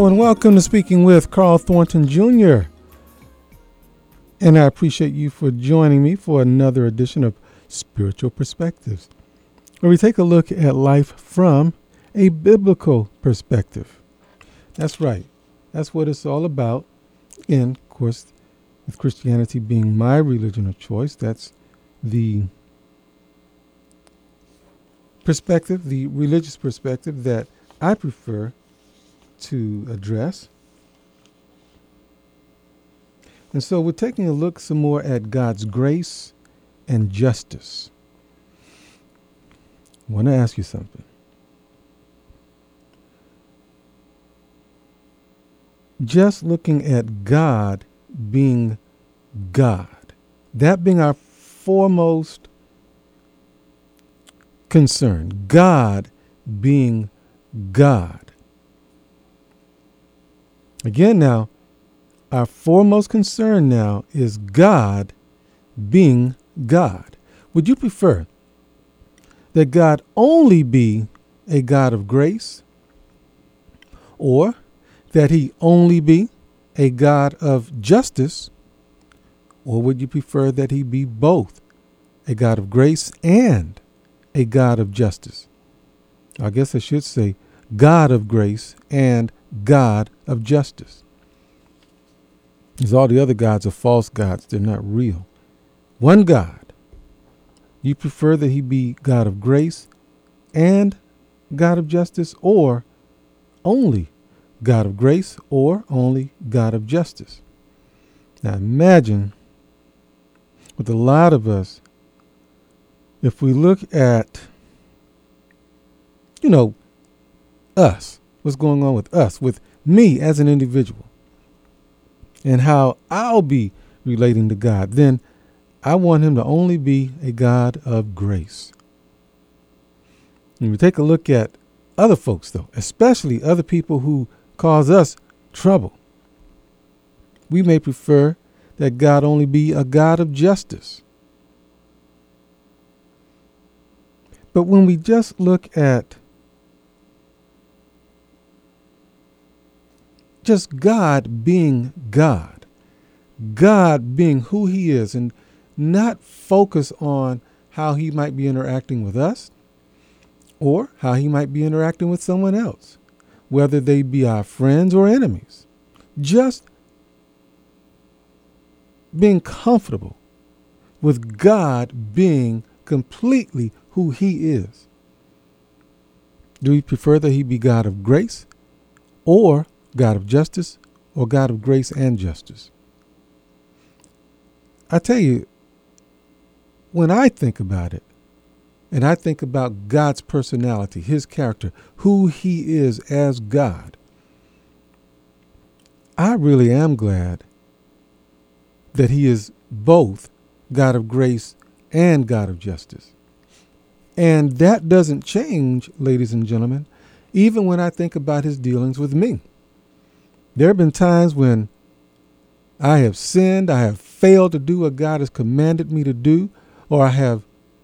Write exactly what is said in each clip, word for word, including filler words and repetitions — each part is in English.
Hello and welcome to Speaking with Carl Thornton Junior And I appreciate you for joining me for another edition of Spiritual Perspectives, where we take a look at life from a biblical perspective. That's right. That's what it's all about. And, of course, with Christianity being my religion of choice, that's the perspective, the religious perspective that I prefer to address. And so we're taking a look some more at God's grace and justice. I want to ask you something. Just looking at God being God, that being our foremost concern, God being God. Again now, our foremost concern now is God being God. Would you prefer that God only be a God of grace, or that he only be a God of justice, or would you prefer that he be both a God of grace and a God of justice? I guess I should say God of grace and God of justice. Because all the other gods are false gods. They're not real. One God. You prefer that he be God of grace and God of justice, or only God of grace or only God of justice? Now imagine with a lot of us, if we look at, you know, us, what's going on with us, with me as an individual, and how I'll be relating to God, then I want him to only be a God of grace. When we take a look at other folks, though, especially other people who cause us trouble, we may prefer that God only be a God of justice. But when we just look at just God being God, God being who he is, and not focus on how he might be interacting with us or how he might be interacting with someone else, whether they be our friends or enemies. Just being comfortable with God being completely who he is. Do we prefer that he be God of grace, or God of justice, or God of grace and justice? I tell you, when I think about it, and I think about God's personality, his character, who he is as God, I really am glad that he is both God of grace and God of justice. And that doesn't change, ladies and gentlemen, even when I think about his dealings with me. There have been times when I have sinned, I have failed to do what God has commanded me to do, or I have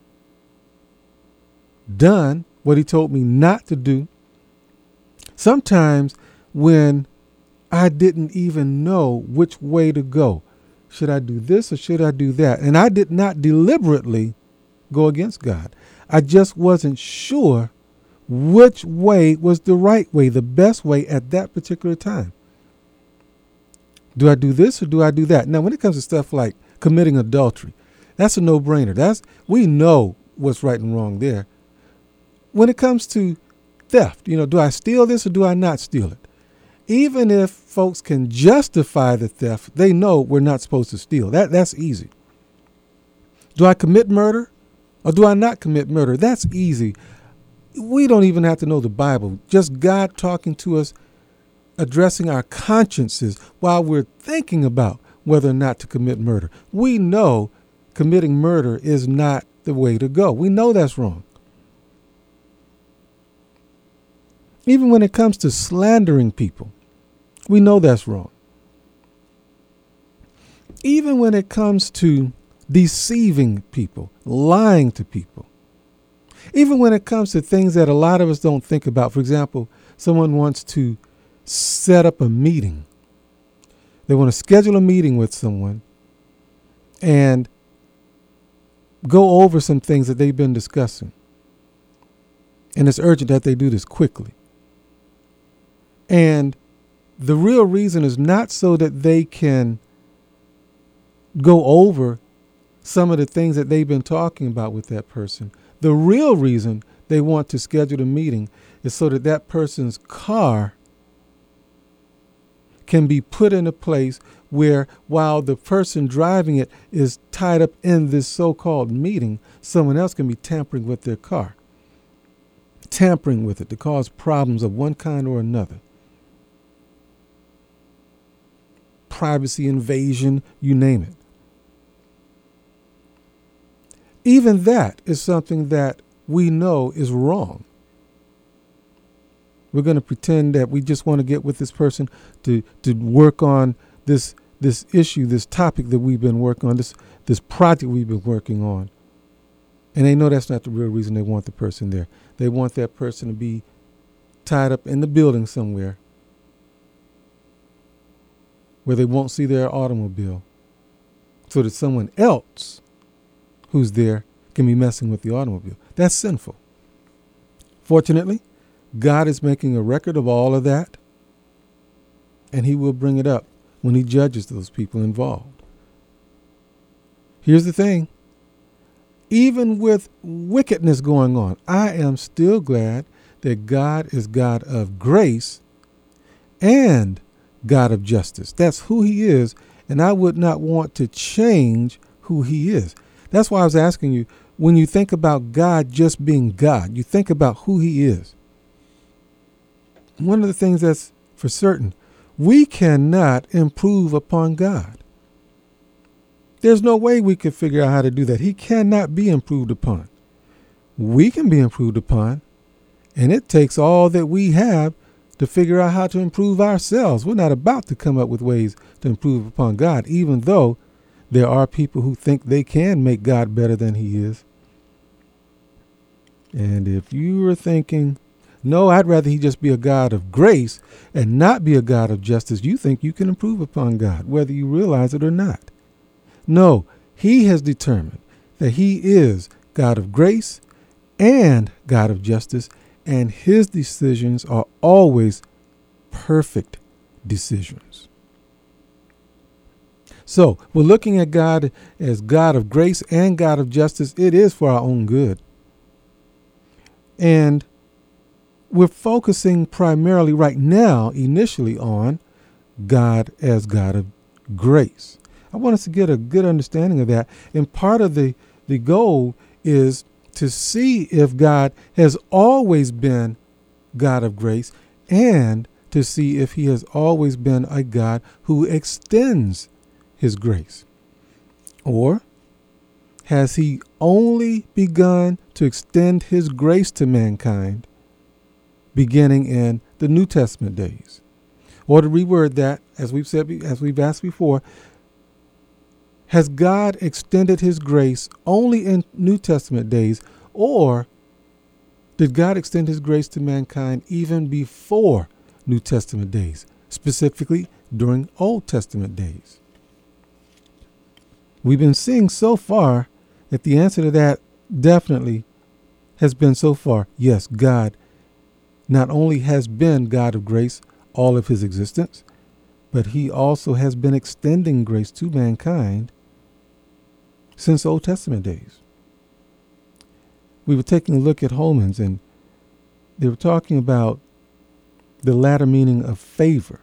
done what he told me not to do. Sometimes when I didn't even know which way to go. Should I do this or should I do that? And I did not deliberately go against God. I just wasn't sure which way was the right way, the best way at that particular time. Do I do this or do I do that? Now, when it comes to stuff like committing adultery, that's a no-brainer. That's we know what's right and wrong there. When it comes to theft, you know, do I steal this or do I not steal it? Even if folks can justify the theft, they know we're not supposed to steal. That that's easy. Do I commit murder or do I not commit murder? That's easy. We don't even have to know the Bible. Just God talking to us, addressing our consciences while we're thinking about whether or not to commit murder. We know committing murder is not the way to go. We know that's wrong. Even when it comes to slandering people, we know that's wrong. Even when it comes to deceiving people, lying to people, even when it comes to things that a lot of us don't think about. For example, someone wants to set up a meeting. They want to schedule a meeting with someone and go over some things that they've been discussing. And it's urgent that they do this quickly. And the real reason is not so that they can go over some of the things that they've been talking about with that person. The real reason they want to schedule a meeting is so that that person's car can be put in a place where, while the person driving it is tied up in this so-called meeting, someone else can be tampering with their car, tampering with it to cause problems of one kind or another. Privacy invasion, you name it. Even that is something that we know is wrong. We're going to pretend that we just want to get with this person to, to work on this this issue, this topic that we've been working on, this this project we've been working on. And they know that's not the real reason they want the person there. They want that person to be tied up in the building somewhere where they won't see their automobile, so that someone else who's there can be messing with the automobile. That's sinful. Fortunately, God is making a record of all of that, and he will bring it up when he judges those people involved. Here's the thing. Even with wickedness going on, I am still glad that God is God of grace and God of justice. That's who he is, and I would not want to change who he is. That's why I was asking you, when you think about God just being God, you think about who he is. One of the things that's for certain, we cannot improve upon God. There's no way we could figure out how to do that. He cannot be improved upon. We can be improved upon, and it takes all that we have to figure out how to improve ourselves. We're not about to come up with ways to improve upon God, even though there are people who think they can make God better than he is. And if you were thinking, no, I'd rather he just be a God of grace and not be a God of justice, you think you can improve upon God, whether you realize it or not. No, he has determined that he is God of grace and God of justice, and his decisions are always perfect decisions. So we're looking at God as God of grace and God of justice. It is for our own good. And we're focusing primarily right now, initially, on God as God of grace. I want us to get a good understanding of that. And part of the, the goal is to see if God has always been God of grace, and to see if he has always been a God who extends his grace. Or has he only begun to extend his grace to mankind beginning in the New Testament days? Or to reword that, as we've said, as we've asked before, has God extended his grace only in New Testament days, or did God extend his grace to mankind even before New Testament days, specifically during Old Testament days? We've been seeing so far that the answer to that definitely has been so far, yes, God not only has been God of grace all of his existence, but he also has been extending grace to mankind since Old Testament days. We were taking a look at Romans, and they were talking about the latter meaning of favor.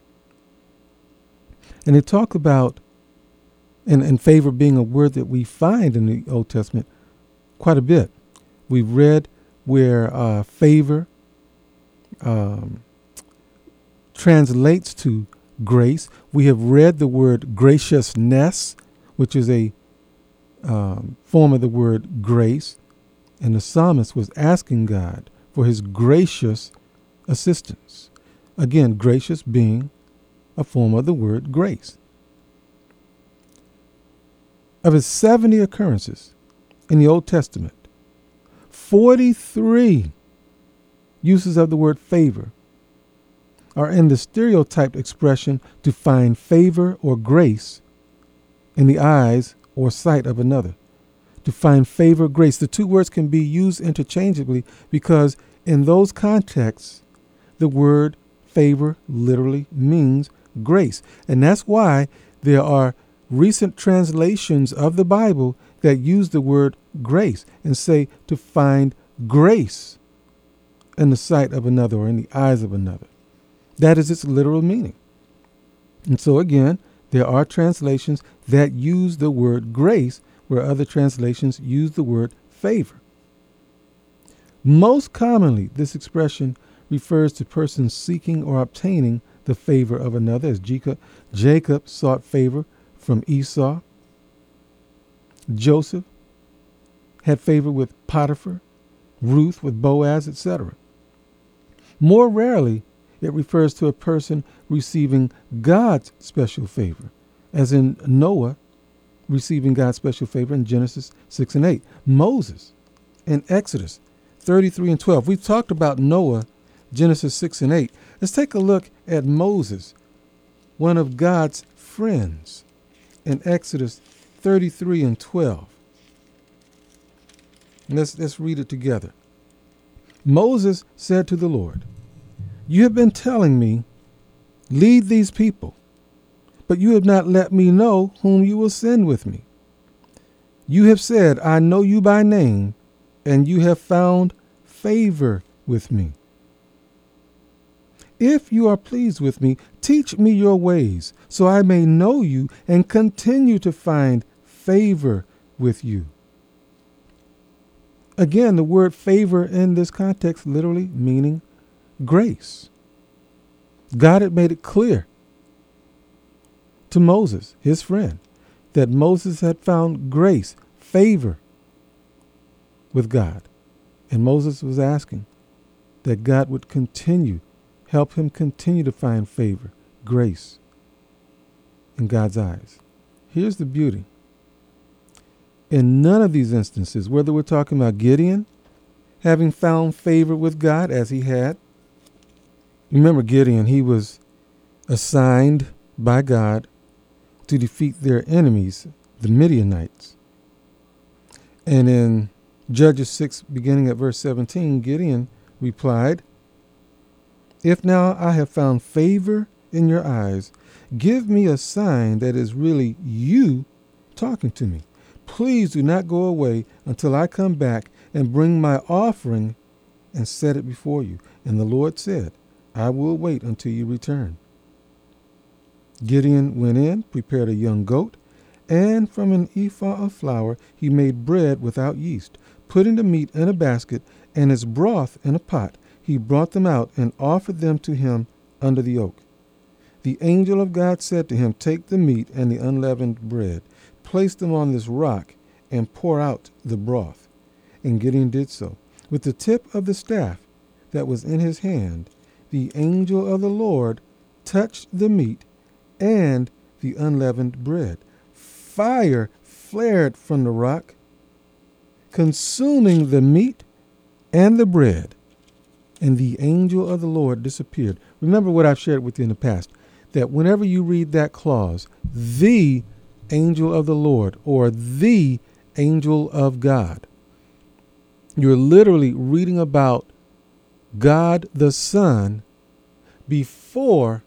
And they talk about, and, and favor being a word that we find in the Old Testament quite a bit. We've read where uh, favor um, translates to grace. We have read the word graciousness, which is a um, form of the word grace. And the psalmist was asking God for his gracious assistance. Again, gracious being a form of the word grace. Of his seventy occurrences in the Old Testament, forty-three uses of the word favor are in the stereotyped expression to find favor or grace in the eyes or sight of another. To find favor, grace. The two words can be used interchangeably because in those contexts, the word favor literally means grace. And that's why there are recent translations of the Bible that use the word grace and say to find grace in the sight of another or in the eyes of another. That is its literal meaning. And so again, there are translations that use the word grace where other translations use the word favor. Most commonly, this expression refers to persons seeking or obtaining the favor of another, as Jacob, Jacob sought favor from Esau. Joseph had favor with Potiphar, Ruth with Boaz, et cetera. More rarely, it refers to a person receiving God's special favor, as in Noah receiving God's special favor in Genesis six and eight. Moses in Exodus thirty-three and twelve. We've talked about Noah, Genesis six and eight. Let's take a look at Moses, one of God's friends, in Exodus thirty-three and twelve. Let's, let's read it together. Moses said to the Lord, "You have been telling me, lead these people, but you have not let me know whom you will send with me. You have said, I know you by name, and you have found favor with me. If you are pleased with me, teach me your ways, so I may know you and continue to find favor with you." Again, the word favor in this context literally meaning grace. God had made it clear to Moses, his friend, that Moses had found grace, favor with God. And Moses was asking that God would continue, help him continue to find favor, grace in God's eyes. Here's the beauty. In none of these instances, whether we're talking about Gideon having found favor with God as he had, remember Gideon, he was assigned by God to defeat their enemies, the Midianites. And in Judges six, beginning at verse seventeen, Gideon replied, "If now I have found favor in your eyes, give me a sign that is really you talking to me. Please do not go away until I come back and bring my offering and set it before you." And the Lord said, "I will wait until you return." Gideon went in, prepared a young goat, and from an ephah of flour he made bread without yeast. Putting the meat in a basket and its broth in a pot, he brought them out and offered them to him under the oak. The angel of God said to him, "Take the meat and the unleavened bread, place them on this rock, and pour out the broth." And Gideon did so. With the tip of the staff that was in his hand, the angel of the Lord touched the meat and the unleavened bread. Fire flared from the rock, consuming the meat and the bread, and the angel of the Lord disappeared. Remember what I've shared with you in the past, that whenever you read that clause, the angel of the Lord or the angel of God, you're literally reading about God the Son before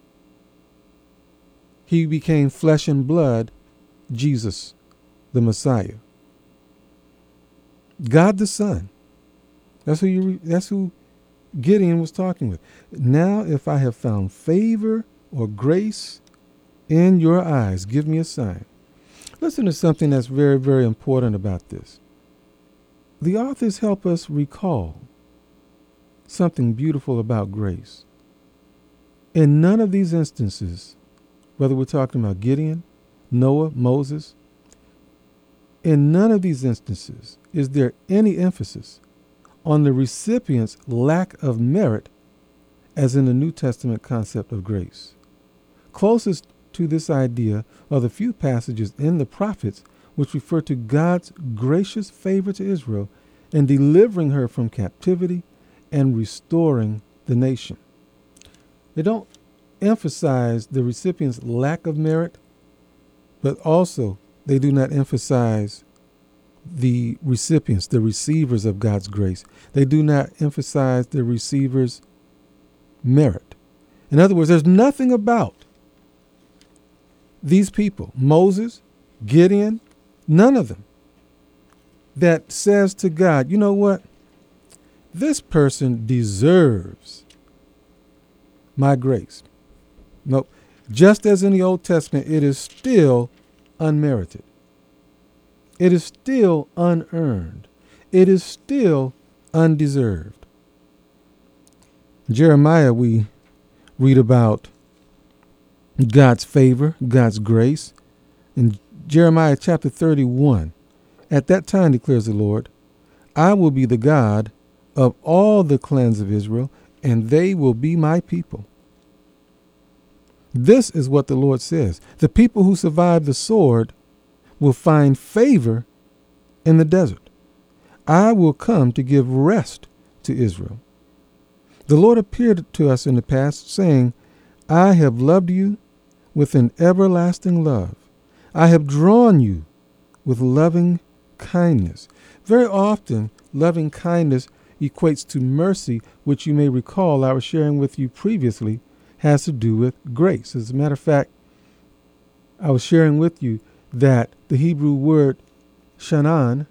he became flesh and blood, Jesus, the Messiah. God the Son. That's who you. Re- that's who Gideon was talking with. "Now, if I have found favor or grace in your eyes, give me a sign." Listen to something that's very, very important about this. The authors help us recall something beautiful about grace. In none of these instances, whether we're talking about Gideon, Noah, Moses, in none of these instances is there any emphasis on the recipient's lack of merit, as in the New Testament concept of grace. Closest to this idea are the few passages in the prophets which refer to God's gracious favor to Israel in delivering her from captivity and restoring the nation. They don't emphasize the recipient's lack of merit, but also they do not emphasize the recipients, the receivers of God's grace. They do not emphasize the receiver's merit. In other words, there's nothing about these people, Moses, Gideon, none of them, that says to God, you know what? This person deserves my grace. Nope. Just as in the Old Testament, it is still unmerited. It is still unearned. It is still undeserved. In Jeremiah, we read about God's favor, God's grace. In Jeremiah chapter thirty-one, at that time, declares the Lord, I will be the God of all the clans of Israel, and they will be my people. This is what the Lord says. The people who survive the sword will find favor in the desert. I will come to give rest to Israel. The Lord appeared to us in the past, saying, I have loved you with an everlasting love. I have drawn you with loving kindness. Very often, loving kindness equates to mercy, which you may recall I was sharing with you previously, has to do with grace. As a matter of fact, I was sharing with you that the Hebrew word shanan,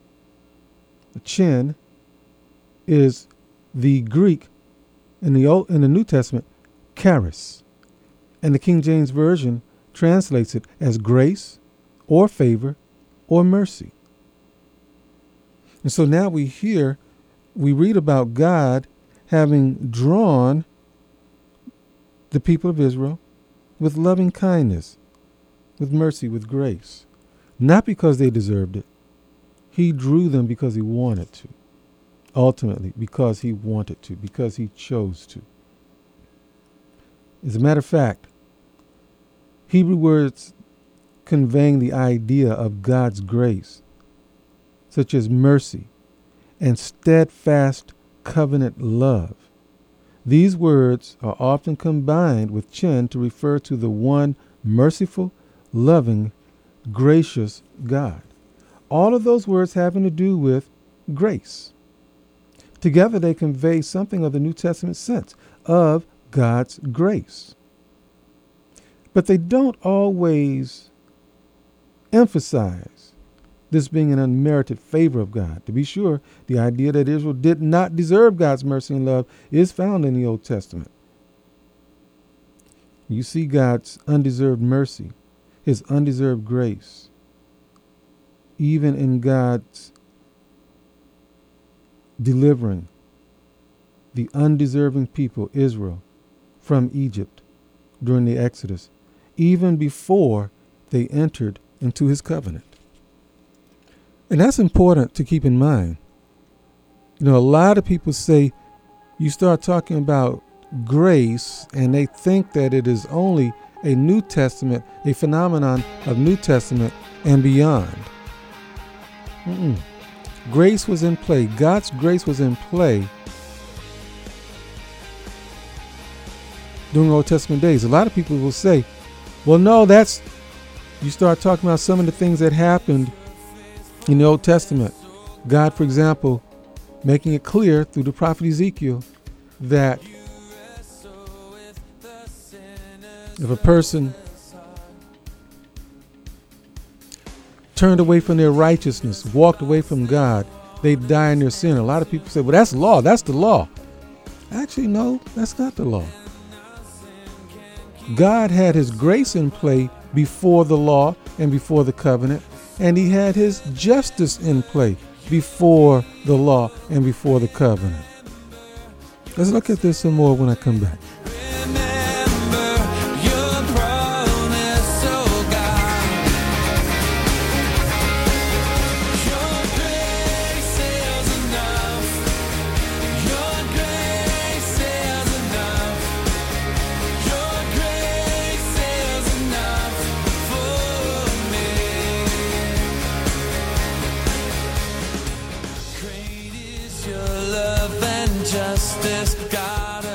chin, is the Greek in the Old, in the New Testament, charis. And the King James Version translates it as grace or favor or mercy. And so now we hear, we read about God having drawn the people of Israel with loving kindness, with mercy, with grace. Not because they deserved it. He drew them because he wanted to. Ultimately, because he wanted to, because he chose to. As a matter of fact, Hebrew words conveying the idea of God's grace, such as mercy and steadfast covenant love. These words are often combined with chin to refer to the one merciful, loving, gracious God. All of those words having to do with grace. Together they convey something of the New Testament sense of God's grace. But they don't always emphasize this being an unmerited favor of God. To be sure, the idea that Israel did not deserve God's mercy and love is found in the Old Testament. You see God's undeserved mercy, his undeserved grace, even in God's delivering the undeserving people, Israel, from Egypt during the Exodus, even before they entered into his covenant. And that's important to keep in mind. You know, a lot of people say you start talking about grace and they think that it is only a New Testament, a phenomenon of New Testament and beyond. Mm-mm. Grace was in play. God's grace was in play during Old Testament days. A lot of people will say, well, no, that's, you start talking about some of the things that happened in the Old Testament. God, for example, making it clear through the prophet Ezekiel that if a person turned away from their righteousness, walked away from God, they die in their sin. A lot of people say, well, that's law. That's the law. Actually, no, that's not the law. God had his grace in play before the law and before the covenant, and he had his justice in play before the law and before the covenant. Let's look at this some more when I come back. Justice, God.